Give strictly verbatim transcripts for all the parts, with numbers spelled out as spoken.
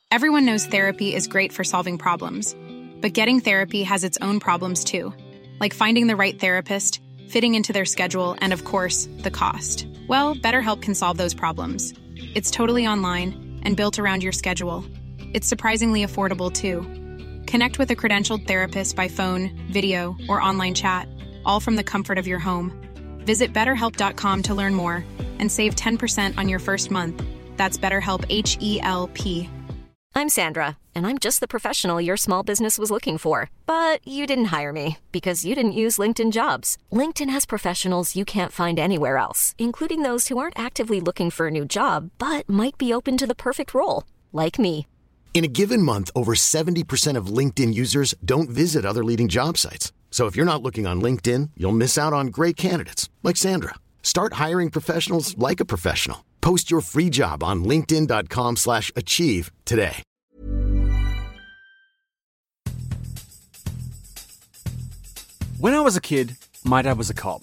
Everyone knows therapy is great for solving problems, but getting therapy has its own problems too, like finding the right therapist, fitting into their schedule, and of course, the cost. Well, BetterHelp can solve those problems. It's totally online and built around your schedule. It's surprisingly affordable too. Connect with a credentialed therapist by phone, video, or online chat, all from the comfort of your home. Visit better help dot com to learn more and save ten percent on your first month. That's BetterHelp, H E L P. I'm Sandra, and I'm just the professional your small business was looking for. But you didn't hire me because you didn't use LinkedIn Jobs. LinkedIn has professionals you can't find anywhere else, including those who aren't actively looking for a new job, but might be open to the perfect role, like me. In a given month, over seventy percent of LinkedIn users don't visit other leading job sites. So if you're not looking on LinkedIn, you'll miss out on great candidates like Sandra. Start hiring professionals like a professional. Post your free job on linkedin dot com slash achieve today. When I was a kid, my dad was a cop.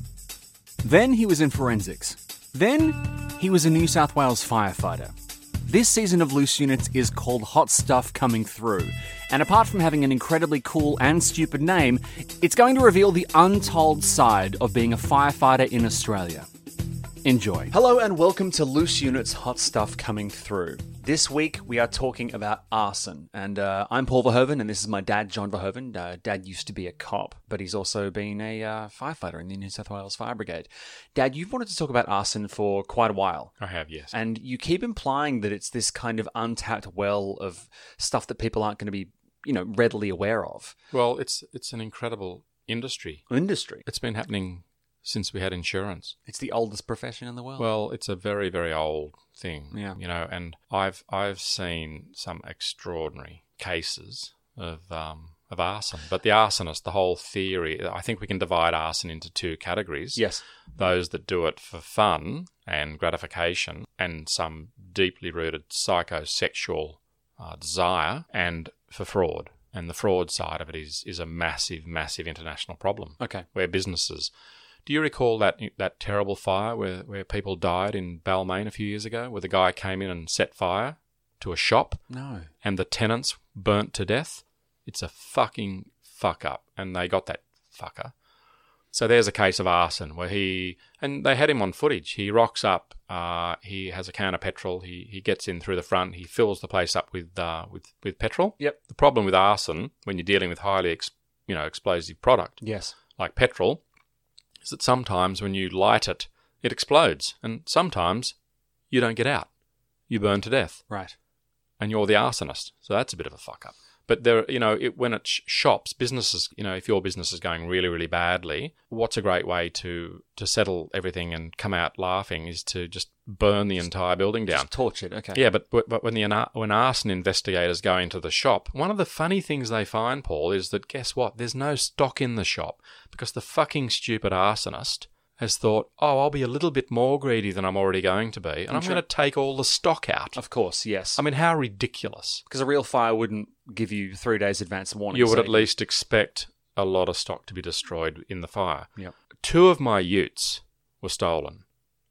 Then he was in forensics. Then he was a New South Wales firefighter. This season of Loose Units is called Hot Stuff Coming Through, and apart from having an incredibly cool and stupid name, it's going to reveal the untold side of being a firefighter in Australia. Enjoy. Hello and welcome to Loose Units Hot Stuff Coming Through. This week we are talking about arson, and uh, I'm Paul Verhoeven, and this is my dad, John Verhoeven. Uh, Dad used to be a cop, but he's also been a uh, firefighter in the New South Wales Fire Brigade. Dad, you've wanted to talk about arson for quite a while. I have, yes. And you keep implying that it's this kind of untapped well of stuff that people aren't going to be, you know, readily aware of. Well, it's it's an incredible industry. Industry? It's been happening since we had insurance. It's the oldest profession in the world. Well, it's a very, very old thing. Yeah. You know, and I've I've seen some extraordinary cases of um of arson. But the arsonist, the whole theory, I think we can divide arson into two categories. Yes. Those that do it for fun and gratification and some deeply rooted psychosexual uh, desire, and for fraud. And the fraud side of it is is a massive, massive international problem. Okay. Where businesses... Do you recall that that terrible fire where, where people died in Balmain a few years ago, where the guy came in and set fire to a shop? No. And the tenants burnt to death? It's a fucking fuck up, and they got that fucker. So there's a case of arson where he... And they had him on footage. He rocks up, uh, he has a can of petrol, he, he gets in through the front, he fills the place up with uh, with, with petrol. Yep. The problem with arson, when you're dealing with highly ex, you know, explosive product, Yes. like petrol, is that sometimes when you light it, it explodes. And sometimes you don't get out. You burn to death. Right. And you're the arsonist. So that's a bit of a fuck up. But there, you know, it, when it's sh- shops, businesses, you know, if your business is going really, really badly, what's a great way to, to settle everything and come out laughing is to just burn the entire building down. Just torch it, okay. Yeah, but but when the when arson investigators go into the shop, one of the funny things they find, Paul, is that guess what? There's no stock in the shop because the fucking stupid arsonist has thought, oh, I'll be a little bit more greedy than I'm already going to be, and I'm Sure. going to take all the stock out. Of course, yes. I mean, how ridiculous. Because a real fire wouldn't give you three days advance warning. You would so at least expect a lot of stock to be destroyed in the fire. Yep. Two of my utes were stolen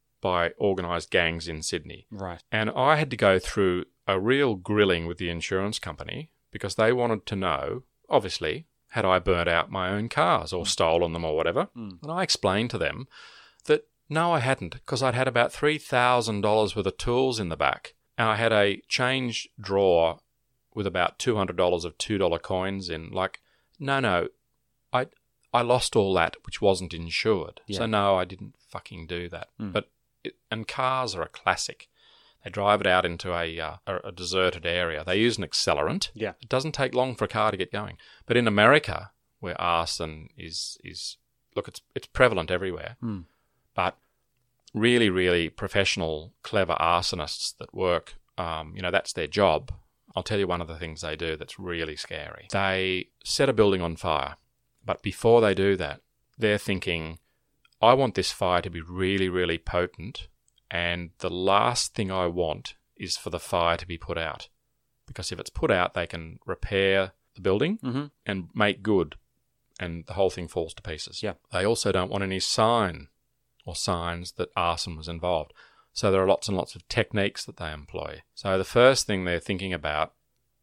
by organised gangs in Sydney. Right. And I had to go through a real grilling with the insurance company because they wanted to know, obviously, had I burnt out my own cars or stolen them or whatever. Mm. And I explained to them that no, I hadn't, because I'd had about three thousand dollars worth of tools in the back. And I had a change drawer with about two hundred dollars of two dollar coins in. Like, no, no, I I lost all that, which wasn't insured. Yeah. So no, I didn't fucking do that. Mm. But it, and cars are a classic. They drive it out into a, uh, a a deserted area. They use an accelerant. Yeah. It doesn't take long for a car to get going. But in America, where arson is is look, it's it's prevalent everywhere. Mm. But really, really professional, clever arsonists that work, um, you know, that's their job. I'll tell you one of the things they do that's really scary. They set a building on fire, but before they do that, they're thinking, I want this fire to be really, really potent, and the last thing I want is for the fire to be put out. Because if it's put out, they can repair the building Mm-hmm. and make good, and the whole thing falls to pieces. Yeah. They also don't want any sign or signs that arson was involved. So there are lots and lots of techniques that they employ. So the first thing they're thinking about,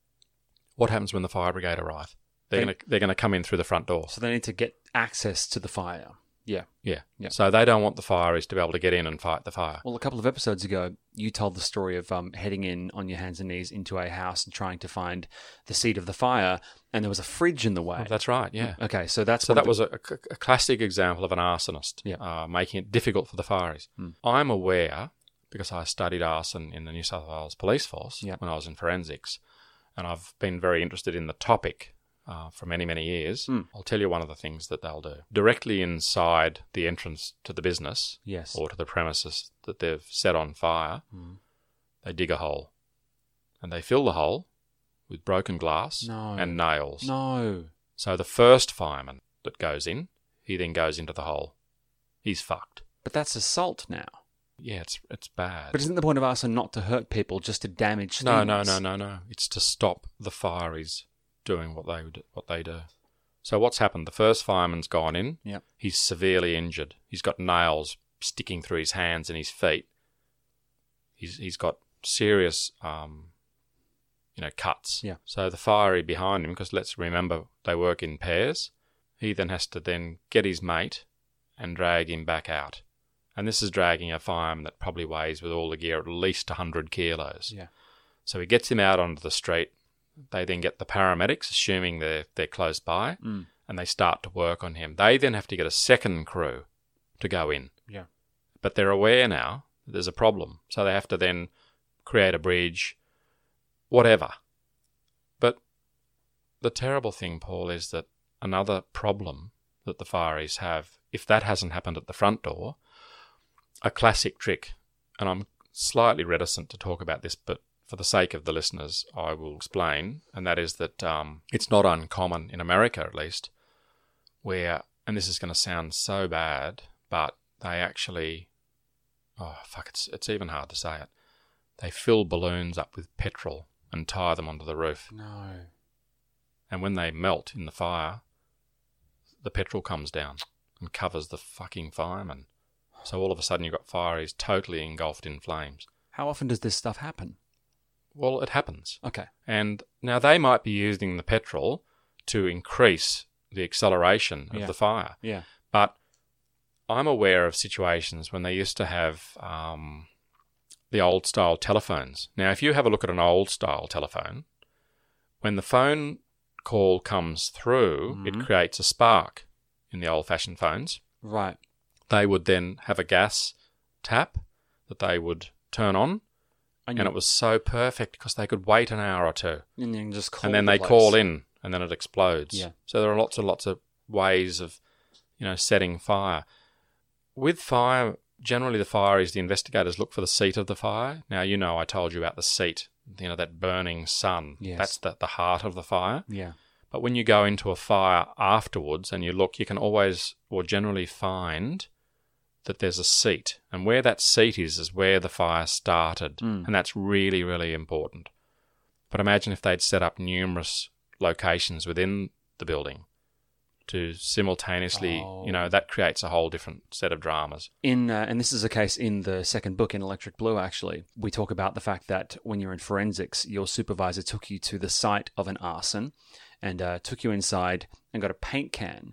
what happens when the fire brigade arrive? They're They- going to they're going to come in through the front door. So they need to get access to the fire. Yeah. Yeah. Yeah. So they don't want the fireys to be able to get in and fight the fire. Well, a couple of episodes ago, you told the story of um, heading in on your hands and knees into a house and trying to find the seat of the fire, and there was a fridge in the way. Oh, that's right, yeah. Okay, so that's So one of that was the- a, a classic example of an arsonist, Yeah. uh, making it difficult for the fireys. Hmm. I'm aware, because I studied arson in the New South Wales Police Force Yeah. when I was in forensics, and I've been very interested in the topic uh, for many, many years. Hmm. I'll tell you one of the things that they'll do. Directly inside the entrance to the business Yes. or to the premises that they've set on fire, Hmm. they dig a hole. And they fill the hole with broken glass No. and nails. No. So the first fireman that goes in, he then goes into the hole. He's fucked. But that's assault now. Yeah, it's it's bad. But isn't the point of arson not to hurt people, just to damage no, things? no, no, no, no. It's to stop the fireys doing what they would- what they do. So what's happened? The first fireman's gone in. Yep. He's severely injured. He's got nails sticking through his hands and his feet. He's he's got serious, um, you know, cuts. Yeah. So the fiery behind him, because let's remember they work in pairs. He then has to then get his mate and drag him back out. And this is dragging a fireman that probably weighs, with all the gear, at least one hundred kilos. Yeah. So he gets him out onto the street. They then get the paramedics, assuming they're, they're close by, Mm. and they start to work on him. They then have to get a second crew to go in. Yeah. But they're aware now that there's a problem. So they have to then create a bridge, whatever. But the terrible thing, Paul, is that another problem that the fireys have, if that hasn't happened at the front door, a classic trick, and I'm slightly reticent to talk about this, but for the sake of the listeners, I will explain, and that is that um, it's not uncommon, in America at least, where, and this is going to sound so bad, but they actually, oh fuck, it's it's even hard to say it, they fill balloons up with petrol and tie them onto the roof. No. And when they melt in the fire, the petrol comes down and covers the fucking fireman. So all of a sudden you've got fireys totally engulfed in flames. How often does this stuff happen? Well, it happens. Okay. And now they might be using the petrol to increase the acceleration of Yeah. the fire. Yeah. But I'm aware of situations when they used to have um, the old-style telephones. Now, if you have a look at an old-style telephone, when the phone call comes through, Mhm. it creates a spark in the old-fashioned phones. Right. They would then have a gas tap that they would turn on, And, and it was so perfect because they could wait an hour or two, and you can just call and then the they place. call in, and then it explodes. Yeah. So there are lots and lots of ways of, you know, setting fire. With fire, generally the fire is the investigators look for the seat of the fire. Now, you know, I told you about the seat, you know, that burning sun. Yes. That's the, the heart of the fire. Yeah. But when you go into a fire afterwards and you look, you can always or generally find that there's a seat. And where that seat is, is where the fire started. Mm. And that's really, really important. But imagine if they'd set up numerous locations within the building to simultaneously, Oh. you know, that creates a whole different set of dramas. In uh, and this is a case in the second book in Electric Blue. Actually, we talk about the fact that when you're in forensics, your supervisor took you to the site of an arson, and uh, took you inside and got a paint can,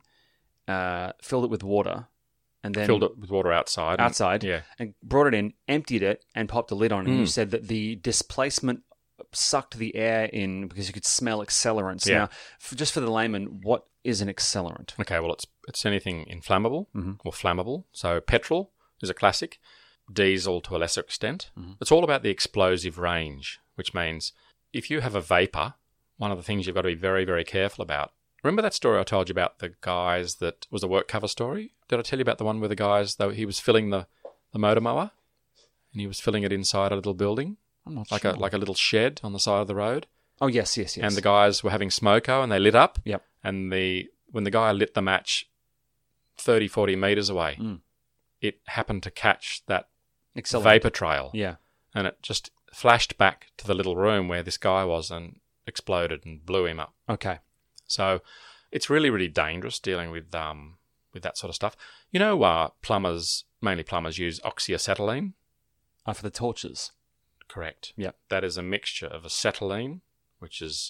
uh, filled it with water, and then Filled it with water outside. and- outside, yeah. and brought it in, emptied it, and popped a lid on. And you Mm. said that the displacement sucked the air in because you could smell accelerants. Yeah. Now, for, just for the layman, what is an accelerant? Okay, well, it's it's anything inflammable Mhm. or flammable. So petrol is a classic, diesel to a lesser extent. Mhm. It's all about the explosive range, which means if you have a vapor, one of the things you've got to be very, very careful about. Remember that story I told you about the guys that was a work cover story? Did I tell you about the one where the guys, though he was filling the, the motor mower and he was filling it inside a little building, I'm not like sure. a like a little shed on the side of the road? oh yes, yes, yes. And the guys were having smoko and they lit up. Yep. And the when the guy lit the match thirty, forty metres away, Mm. it happened to catch that accelerant. vapour trail. Yeah. And it just flashed back to the little room where this guy was and exploded and blew him up. Okay. So it's really, really dangerous dealing with um with that sort of stuff. You know, uh, plumbers, mainly plumbers, use oxyacetylene are for the torches. Correct. Yep. That is a mixture of acetylene, which is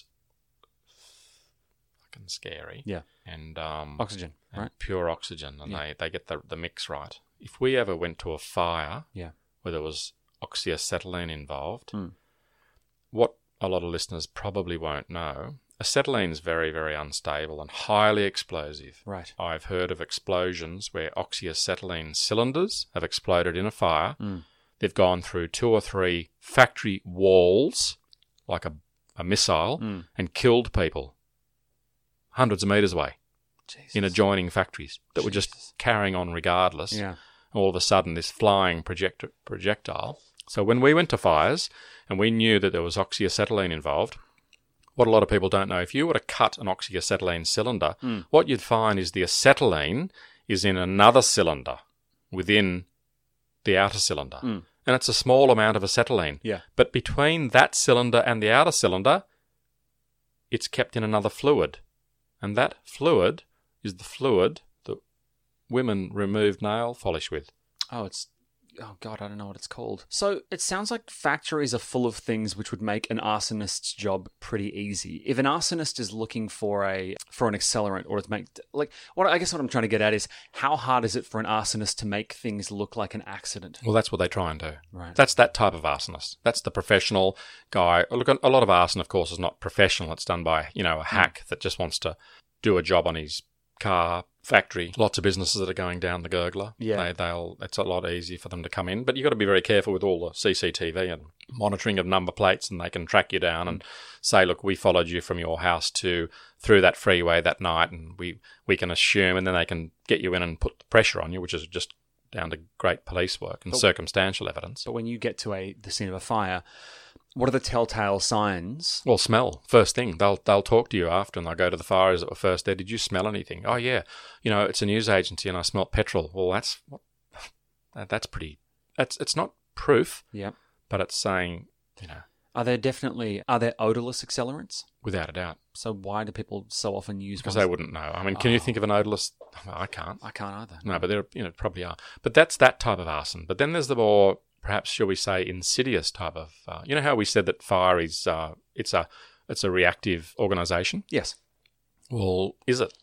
fucking scary. Yeah. And um, Oxygen, and right? pure oxygen, and Yeah. they, they get the, the mix right. If we ever went to a fire Yeah. where there was oxyacetylene involved, Mm. what a lot of listeners probably won't know, acetylene is very, very unstable and highly explosive. Right. I've heard of explosions where oxyacetylene cylinders have exploded in a fire. Mm. They've gone through two or three factory walls, like a, a missile, Mm. and killed people hundreds of metres away Jesus. in adjoining factories that were Jesus. just carrying on regardless. Yeah. All of a sudden, this flying project- projectile. So when we went to fires and we knew that there was oxyacetylene involved, what a lot of people don't know, if you were to cut an oxyacetylene cylinder, Mm. what you'd find is the acetylene is in another cylinder within the outer cylinder. Mm. And it's a small amount of acetylene. Yeah. But between that cylinder and the outer cylinder, it's kept in another fluid. And that fluid is the fluid that women remove nail polish with. Oh, it's... Oh, God, I don't know what it's called. So it sounds like factories are full of things which would make an arsonist's job pretty easy. If an arsonist is looking for a for an accelerant or to make... Like, what I guess what I'm trying to get at is, how hard is it for an arsonist to make things look like an accident? Well, that's what they try and do. Right. That's that type of arsonist. That's the professional guy. Look, a lot of arson, of course, is not professional. It's done by, you know, a hack that just wants to do a job on his car, factory. Lots of businesses that are going down the gurgler. Yeah. They, they'll. It's a lot easier for them to come in. But you've got to be very careful with all the C C T V and monitoring of number plates, and they can track you down and say, look, we followed you from your house to through that freeway that night, and we, we can assume, and then they can get you in and put the pressure on you, which is just down to great police work and But- circumstantial evidence. But when you get to a the scene of a fire, what are the telltale signs? Well, smell first thing. They'll they'll talk to you after, and they'll go to the fires that were first there. Did you smell anything? Oh yeah, you know it's a news agency, and I smelt petrol. Well, that's that, that's pretty. That's it's not proof, Yeah. but it's saying, you know, Are there definitely... Are there odorless accelerants? without a doubt, So why do people so often use because ones? they wouldn't know. I mean, can you think of an odorless? I can't. I can't either. No, but there, you know, probably are. But that's that type of arson. But then there's the more, perhaps, shall we say, insidious type of. Uh, you know how we said that fire is, uh, it's a, it's a reactive organisation. Yes. Well, is it?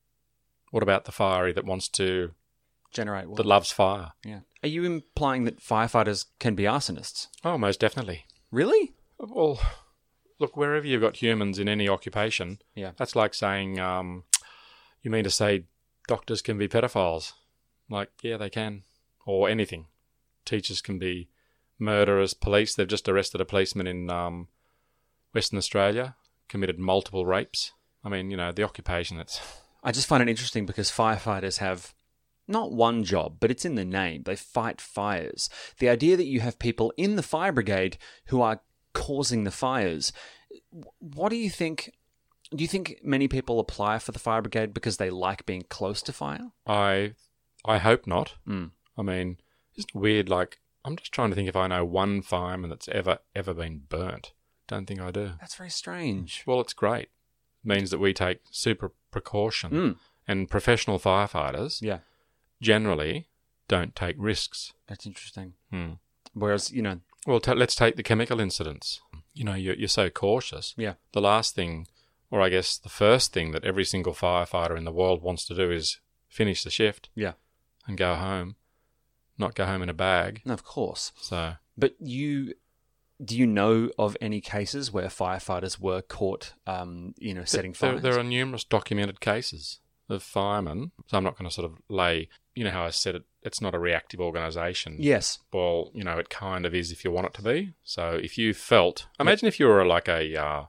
What about the fiery that wants to, Generate what? that loves fire? Yeah. Are you implying that firefighters can be arsonists? Oh, most definitely. Really? Well, look, wherever you've got humans in any occupation, Yeah. that's like saying, um, you mean to say doctors can be pedophiles? Like, yeah, they can. Or anything. Teachers can be murderers. Police, they've just arrested a policeman in um, Western Australia, committed multiple rapes. I mean, you know, the occupation, it's... I just find it interesting because firefighters have not one job, but it's in the name. They fight fires. The idea that you have people in the fire brigade who are causing the fires. What do you think? Do you think many people apply for the fire brigade because they like being close to fire? I I hope not. Mm. I mean, it's weird, like, I'm just trying to think if I know one fireman that's ever, ever been burnt. Don't think I do. That's very strange. Well, it's great. It means that we take super precaution. Mm. And professional firefighters Yeah, generally don't take risks. that's interesting. Hmm. Whereas, you know, Well, ta let's take the chemical incidents. You know, you're, you're so cautious. yeah, The last thing, or I guess the first thing that every single firefighter in the world wants to do is finish the shift yeah, and go home, not go home in a bag. no, of course. So, But you, do you know of any cases where firefighters were caught, um, you know, setting there, fires? there are numerous documented cases of firemen. So I'm not going to sort of lay, you know how I said it, it's not a reactive organisation. Yes. Well, you know, it kind of is if you want it to be. So if you felt, imagine if you were like a, uh,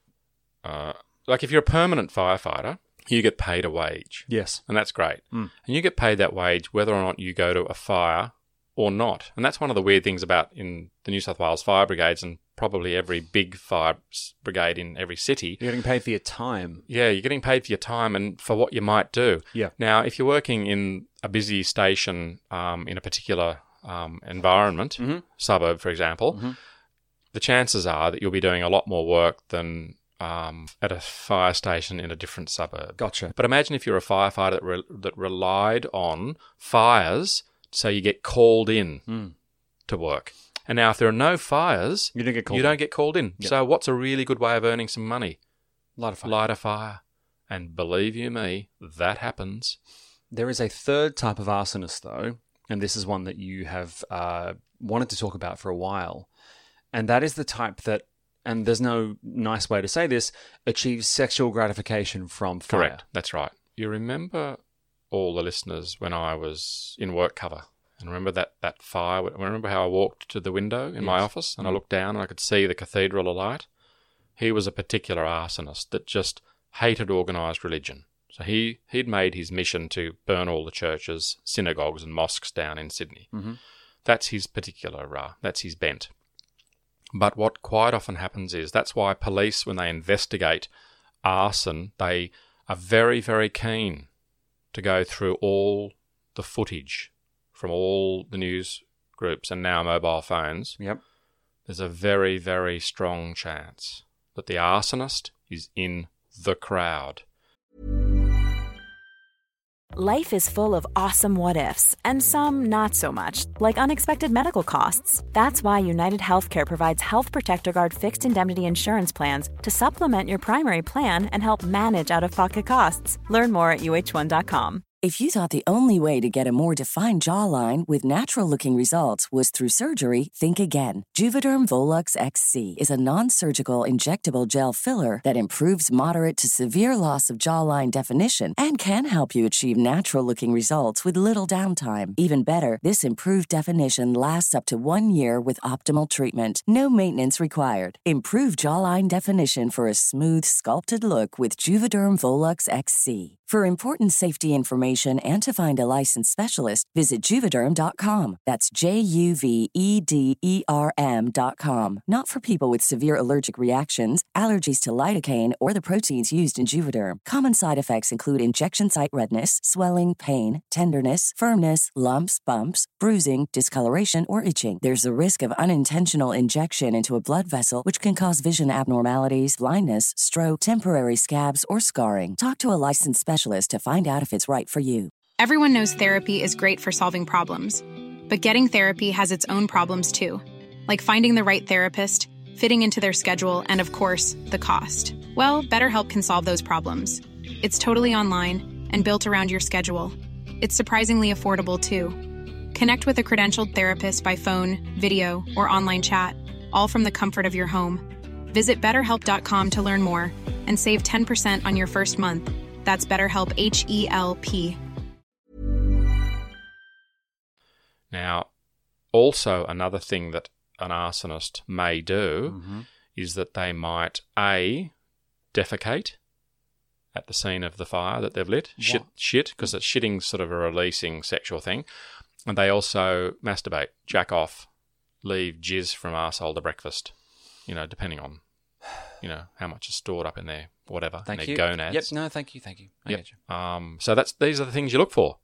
uh, like if you're a permanent firefighter, you get paid a wage. Yes. And that's great. Mm. And you get paid that wage whether or not you go to a fire or not. And that's one of the weird things about in the New South Wales fire brigades and probably every big fire brigade in every city. You're getting paid for your time. Yeah, you're getting paid for your time and for what you might do. Yeah. Now, if you're working in a busy station um, in a particular um, environment, Mm-hmm. suburb, for example, Mhm. the chances are that you'll be doing a lot more work than um, at a fire station in a different suburb. Gotcha. But imagine if you're a firefighter that, re- that relied on fires so you get called in Mm. to work. And now if there are no fires, You don't get called you in. don't get called in. Yep. So what's a really good way of earning some money? Light a fire. Light a fire. And believe you me, that happens. There is a third type of arsonist, though, and this is one that you have uh, wanted to talk about for a while. And that is the type that, and there's no nice way to say this, achieves sexual gratification from fire. Correct. That's right. You remember all the listeners when I was in work cover, and remember that, that fire? Remember how I walked to the window in my Yes. office and I looked down and I could see the cathedral alight? He was a particular arsonist that just hated organised religion. So he, he'd made his mission to burn all the churches, synagogues and mosques down in Sydney. Mm-hmm. That's his particular, uh, that's his bent. But what quite often happens is, that's why police, when they investigate arson, they are very, very keen to go through all the footage from all the news groups and now mobile phones. Yep. There's a very, very strong chance that the arsonist is in the crowd. Life is full of awesome what-ifs, and some not so much, like unexpected medical costs. That's why United Healthcare provides Health Protector Guard fixed indemnity insurance plans to supplement your primary plan and help manage out-of-pocket costs. Learn more at U H one dot com. If you thought the only way to get a more defined jawline with natural-looking results was through surgery, think again. Juvederm Volux X C is a non-surgical injectable gel filler that improves moderate to severe loss of jawline definition and can help you achieve natural-looking results with little downtime. Even better, this improved definition lasts up to one year with optimal treatment. No maintenance required. Improve jawline definition for a smooth, sculpted look with Juvederm Volux X C. For important safety information and to find a licensed specialist, visit Juvederm dot com. That's J U V E D E R M dot com. Not for people with severe allergic reactions, allergies to lidocaine, or the proteins used in Juvederm. Common side effects include injection site redness, swelling, pain, tenderness, firmness, lumps, bumps, bruising, discoloration, or itching. There's a risk of unintentional injection into a blood vessel, which can cause vision abnormalities, blindness, stroke, temporary scabs, or scarring. Talk to a licensed specialist to find out if it's right for you. Everyone knows therapy is great for solving problems, but getting therapy has its own problems too, like finding the right therapist, fitting into their schedule, and of course, the cost. Well, BetterHelp can solve those problems. It's totally online and built around your schedule. It's surprisingly affordable too. Connect with a credentialed therapist by phone, video, or online chat, all from the comfort of your home. Visit better help dot com to learn more and save ten percent on your first month. That's BetterHelp, H E L P. Now, also another thing that an arsonist may do Mm-hmm. is that they might, A, defecate at the scene of the fire that they've lit. Shit, What? shit, because it's shitting sort of a releasing sexual thing. And they also masturbate, jack off, leave jizz from arsehole to breakfast, you know, depending on, you know, how much is stored up in there, whatever, Thank in you. their gonads. Yep. No, thank you. Thank you. I Yep. get you. Um, so that's these are the things you look for.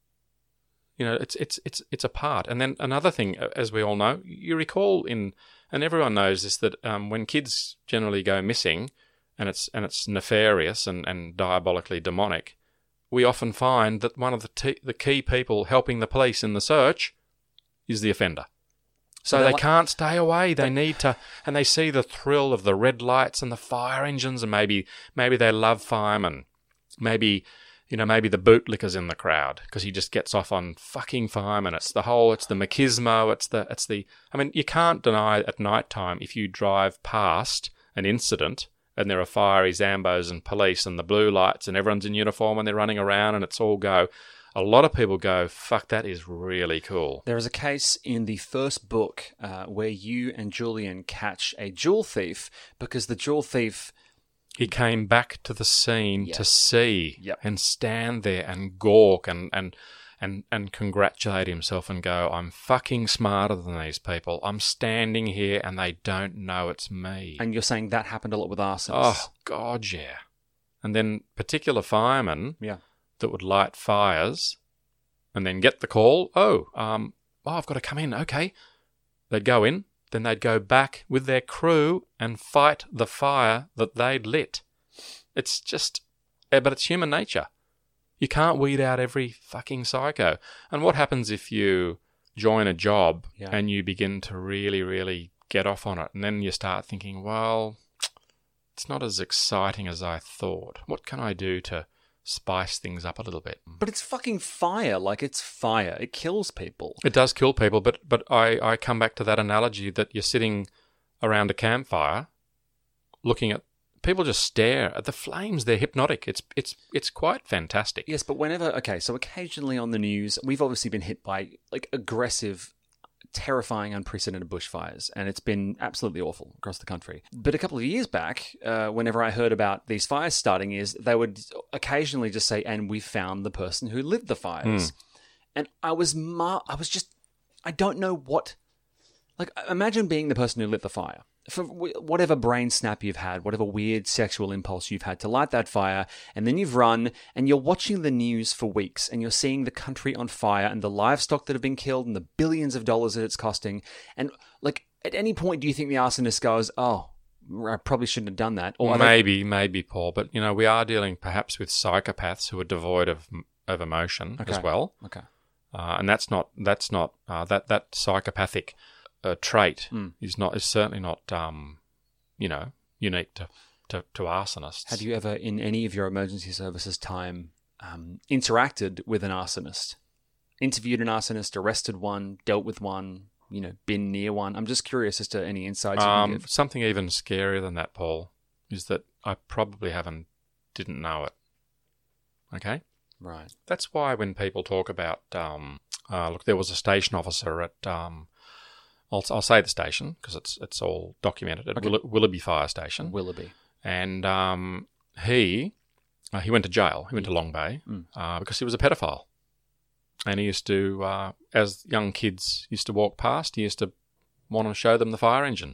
You know, it's it's it's it's a part. And then another thing, as we all know, you recall in, and everyone knows this, that um, when kids generally go missing, and it's and it's nefarious and, and diabolically demonic, we often find that one of the t- the key people helping the police in the search is the offender. So So they they're can't stay away. They need to, and they see the thrill of the red lights and the fire engines, and maybe maybe they love firemen, maybe you know maybe the bootlicker's in the crowd because he just gets off on fucking firemen. It's the whole, it's the machismo, it's the it's the. I mean, you can't deny at night time if you drive past an incident and there are fiery Zambos and police and the blue lights and everyone's in uniform and they're running around and it's all go. A lot of people go, fuck, that is really cool. There is a case in the first book uh, where you and Julian catch a jewel thief because the jewel thief... He came back to the scene Yep. to see Yep. and stand there and gawk and, and, and, and congratulate himself and go, I'm fucking smarter than these people. I'm standing here and they don't know it's me. And you're saying that happened a lot with arsonists. Oh, God, yeah. And then particular firemen Yeah. that would light fires and then get the call, oh, um, oh, I've got to come in, okay. They'd go in, then they'd go back with their crew and fight the fire that they'd lit. It's just, eh, but it's human nature. You can't weed out every fucking psycho. And what happens if you join a job Yeah. and you begin to really, really get off on it. And then you start thinking, well, it's not as exciting as I thought. What can I do to spice things up a little bit? But it's fucking fire. Like, it's fire. It kills people. It does kill people, but but I, I come back to that analogy that you're sitting around a campfire looking at people just stare at the flames. They're hypnotic. It's it's it's quite fantastic. Yes, but whenever... Okay, so occasionally on the news, we've obviously been hit by, like, aggressive, terrifying, unprecedented bushfires, and it's been absolutely awful across the country. But a couple of years back, uh, whenever I heard about these fires starting, is they would occasionally just say, and we found the person who lit the fires. Mm. And I was mar- I was just... I don't know what... Like, imagine being the person who lit the fire. For whatever brain snap you've had, whatever weird sexual impulse you've had to light that fire, and then you've run and you're watching the news for weeks and you're seeing the country on fire and the livestock that have been killed and the billions of dollars that it's costing. And, like, at any point do you think the arsonist goes, oh, I probably shouldn't have done that? Or are they- maybe, maybe, Paul. But, you know, we are dealing perhaps with psychopaths who are devoid of of emotion Okay. as well. Okay. Uh, and that's not, that's not uh, that, that psychopathic uh, trait Mm. is not is certainly not, um, you know, unique to, to, to arsonists. Have you ever, in any of your emergency services time, um, interacted with an arsonist? Interviewed an arsonist, arrested one, dealt with one, you know, been near one? I'm just curious as to any insights you can Um, give. something even scarier than that, Paul, is that I probably haven't, didn't know it. Okay? Right. That's why when people talk about, um, uh, look, there was a station officer at, um, I'll, I'll say the station because it's it's all documented at Okay. Will- Willoughby Fire Station, Willoughby. and um, he uh, he went to jail. He went to Long Bay Mm. uh, because he was a pedophile, and he used to, uh, as young kids used to walk past, he used to want to show them the fire engine,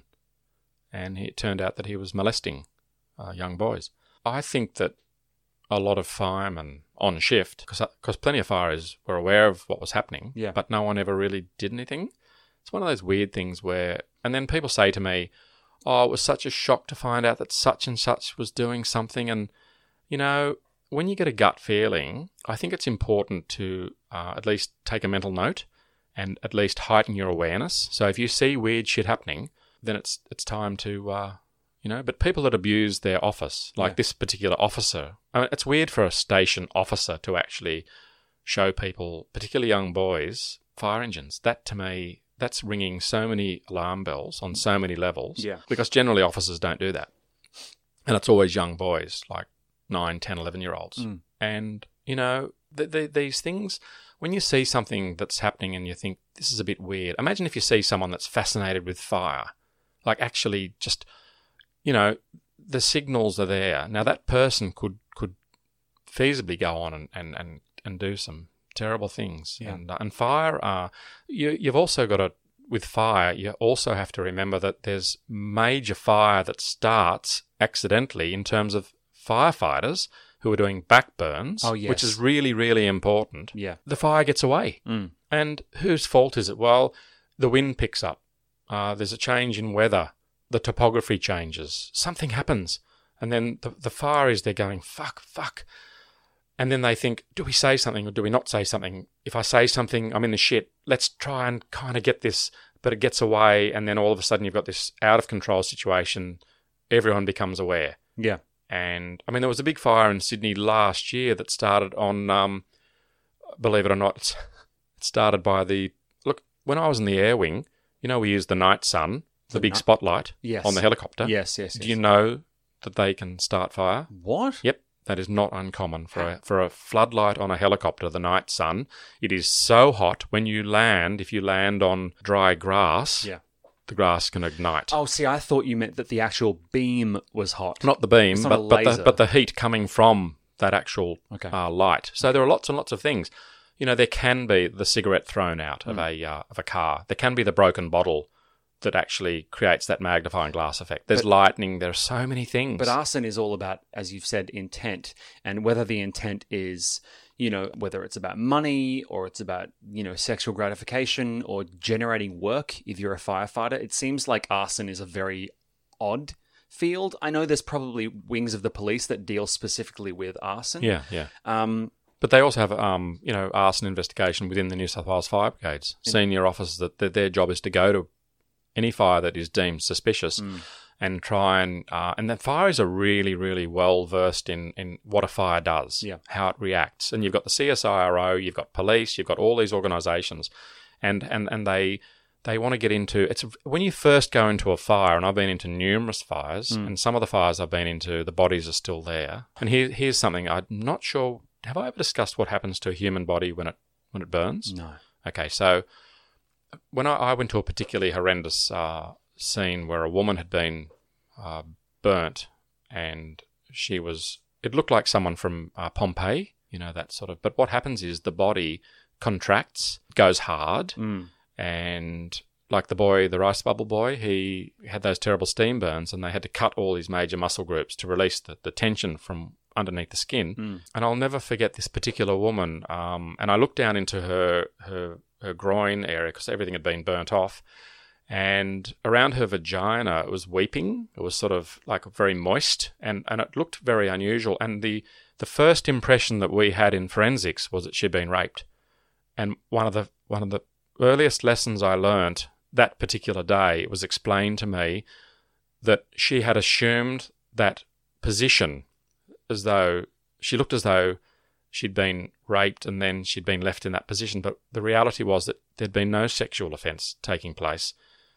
and it turned out that he was molesting uh, young boys. I think that a lot of firemen on shift, because plenty of fires were aware of what was happening, Yeah. but no one ever really did anything. It's one of those weird things where, and then people say to me, oh, it was such a shock to find out that such and such was doing something. And, you know, when you get a gut feeling, I think it's important to uh, at least take a mental note and at least heighten your awareness. So if you see weird shit happening, then it's it's time to, uh, you know, but people that abuse their office, like Yeah. this particular officer, I mean, it's weird for a station officer to actually show people, particularly young boys, fire engines. That to me, that's ringing so many alarm bells on so many levels. Yeah. Because generally officers don't do that. And it's always young boys, like nine, ten, eleven-year-olds. Mm. And, you know, th- th- these things, when you see something that's happening and you think, this is a bit weird. Imagine if you see someone that's fascinated with fire, like actually just, you know, the signals are there. Now, that person could, could feasibly go on and, and, and, and do some terrible things. Yeah. And uh, and fire, uh, you, you've also got to, with fire, you also have to remember that there's major fire that starts accidentally in terms of firefighters who are doing backburns, Oh, yes. which is really, really important. Yeah. The fire gets away. Mm. And whose fault is it? Well, the wind picks up. Uh, there's a change in weather. The topography changes. Something happens. And then the, the fire is there going, fuck, fuck. And then they think, do we say something or do we not say something? If I say something, I'm in the shit. Let's try and kind of get this, but it gets away. And then all of a sudden you've got this out of control situation. Everyone becomes aware. Yeah. And I mean, there was a big fire in Sydney last year that started on, um, believe it or not, it's, it started by the, look, when I was in the air wing, you know, we used the night sun, the, The big night- spotlight Yes. on the helicopter. Yes, yes, yes. Do you know that they can start fire? What? Yep. That is not uncommon for a, for a floodlight on a helicopter, the night sun. It is so hot when you land, if you land on dry grass, Yeah. the grass can ignite. Oh, see, I thought you meant that the actual beam was hot. Not the beam, It's not a but, but, laser. the, but the heat coming from that actual Okay. uh, light. So there are lots and lots of things. You know, there can be the cigarette thrown out of Mm. a uh, of a car. There can be the broken bottle that actually creates that magnifying glass effect. There's But- lightning. There are so many things. But arson is all about, as you've said, intent. And whether the intent is, you know, whether it's about money or it's about, you know, sexual gratification or generating work, if you're a firefighter, it seems like arson is a very odd field. I know there's probably wings of the police that deal specifically with arson. yeah, yeah. Um, But they also have, um, you know, arson investigation within the New South Wales Fire Brigades. Yeah. Senior officers that, that their job is to go to any fire that is deemed suspicious mm. and try and uh, and the fires are really, really well versed in in what a fire does, yeah. how it reacts. And you've got the C S I R O, you've got police, you've got all these organisations, and and and they they want to get into it's when you first go into a fire. And I've been into numerous fires, mm. and some of the fires I've been into, the bodies are still there. And here here's something I'm not sure. Have I ever discussed what happens to a human body when it when it burns? No. Okay, so when I, I went to a particularly horrendous uh, scene where a woman had been uh, burnt, and she was, it looked like someone from uh, Pompeii, you know, that sort of, but what happens is the body contracts, goes hard, mm. and like the boy, the rice bubble boy, he had those terrible steam burns, and they had to cut all his major muscle groups to release the, the tension from underneath the skin. Mm. And I'll never forget this particular woman. Um, and I looked down into her her, her groin area because everything had been burnt off. And around her vagina, it was weeping. It was sort of like very moist, and, and it looked very unusual. And the, the first impression that we had in forensics was that she'd been raped. And one of the one of the earliest lessons I learnt that particular day, it was explained to me that she had assumed that position as though she looked as though she'd been raped and then she'd been left in that position. But the reality was that there'd been no sexual offence taking place.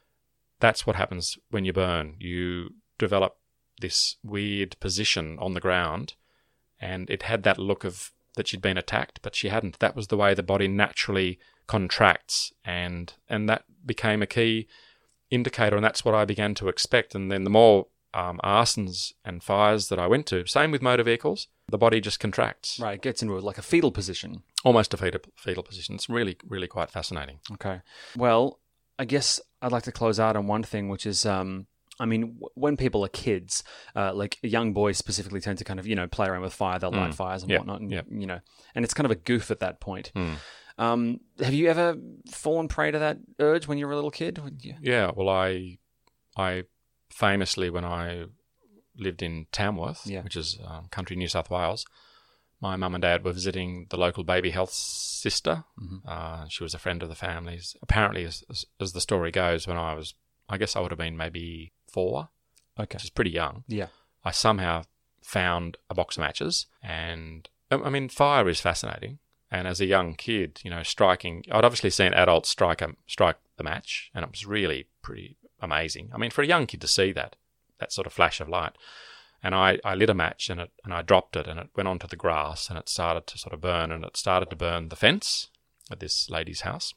That's what happens when you burn. You develop this weird position on the ground, and it had that look of that she'd been attacked, but she hadn't. That was the way the body naturally contracts, and and that became a key indicator, and that's what I began to expect. And then the more Um, arsons and fires that I went to, same with motor vehicles, the body just contracts. Right, it gets into like a fetal position. Almost a fetal, fetal position. It's really, really quite fascinating. Okay. Well, I guess I'd like to close out on one thing, which is, um, I mean, w- when people are kids, uh, like young boys specifically tend to kind of, you know, play around with fire, they'll light Mm. fires and Yep. whatnot, and, Yep. you know, and it's kind of a goof at that point. Mm. Um, have you ever fallen prey to that urge when you were a little kid? Would you... Yeah, well, I, I famously, when I lived in Tamworth, yeah. which is um, country New South Wales, my mum and dad were visiting the local baby health sister. Mm-hmm. Uh, she was a friend of the family's. Apparently, as, as, as the story goes, when I was, I guess I would have been maybe four, okay, which is pretty young. Yeah, I somehow found a box of matches, and I mean, fire is fascinating. And as a young kid, you know, striking, I'd obviously seen adults strike a, strike the match, and it was really pretty amazing. I mean, for a young kid to see that, that sort of flash of light. And I, I lit a match and it and I dropped it and it went onto the grass and it started to sort of burn, and it started to burn the fence at this lady's house.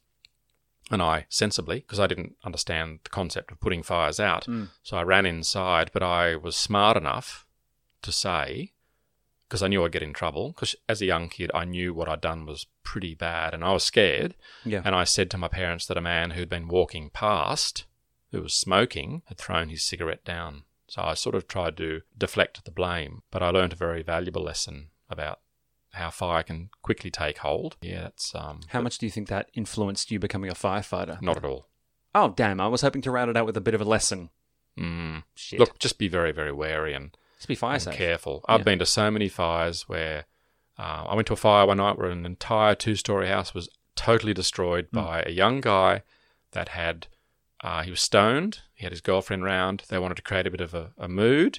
And I sensibly, because I didn't understand the concept of putting fires out, mm. so I ran inside, but I was smart enough to say, because I knew I'd get in trouble, because as a young kid I knew what I'd done was pretty bad and I was scared. Yeah. And I said to my parents that a man who'd been walking past, who was smoking, had thrown his cigarette down. So I sort of tried to deflect the blame, but I learned a very valuable lesson about how fire can quickly take hold. Yeah, that's... Um, how much do you think that influenced you becoming a firefighter? Not at all. Oh, damn. I was hoping to round it out with a bit of a lesson. Mm. Shit. Look, just be very, very wary and, just be fire and safe. careful. I've yeah. been to so many fires where... Uh, I went to a fire one night where an entire two-storey house was totally destroyed mm. by a young guy that had... Uh, he was stoned. He had his girlfriend round. They wanted to create a bit of a, a mood,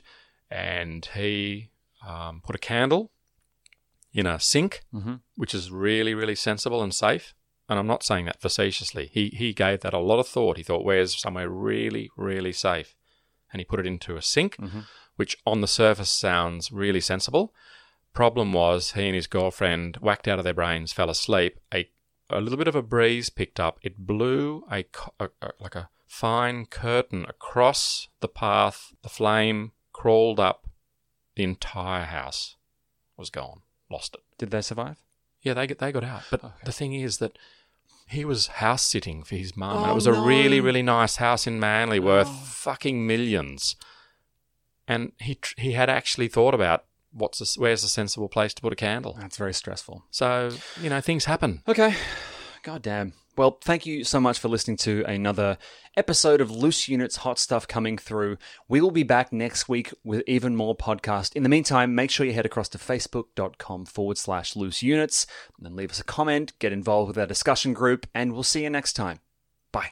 and he um, put a candle in a sink, mm-hmm. which is really, really sensible and safe. And I'm not saying that facetiously. He he gave that a lot of thought. He thought, where's somewhere really, really safe? And he put it into a sink, mm-hmm. which on the surface sounds really sensible. Problem was, he and his girlfriend, whacked out of their brains, fell asleep. A A little bit of a breeze picked up. It blew a, a, a like a fine curtain across the path. The flame crawled up. The entire house was gone. Lost it. Did they survive? Yeah, they they got out. But okay. the thing is that he was house sitting for his mum. Oh, and it was no. a really, really nice house in Manly worth Oh. fucking millions. And he he had actually thought about what's a, where's a sensible place to put a candle. That's very stressful. So, you know, things happen. Okay. God damn. Well, thank you so much for listening to another episode of Loose Units Hot Stuff coming through. We will be back next week with even more podcast. In the meantime, make sure you head across to facebook.com forward slash loose units and then leave us a comment, get involved with our discussion group, and we'll see you next time. Bye.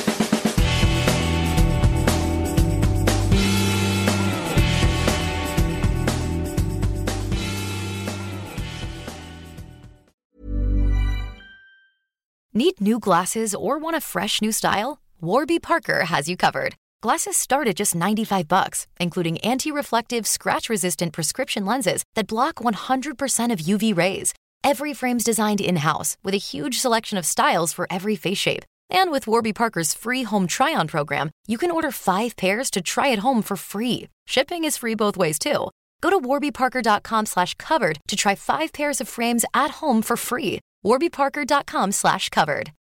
Need new glasses or want a fresh new style? Warby Parker has you covered. Glasses start at just ninety-five bucks, including anti-reflective, scratch-resistant prescription lenses that block one hundred percent of U V rays. Every frame's designed in-house with a huge selection of styles for every face shape. And with Warby Parker's free home try-on program, you can order five pairs to try at home for free. Shipping is free both ways, too. Go to warbyparker.com slash covered to try five pairs of frames at home for free. warbyparker.com slash covered.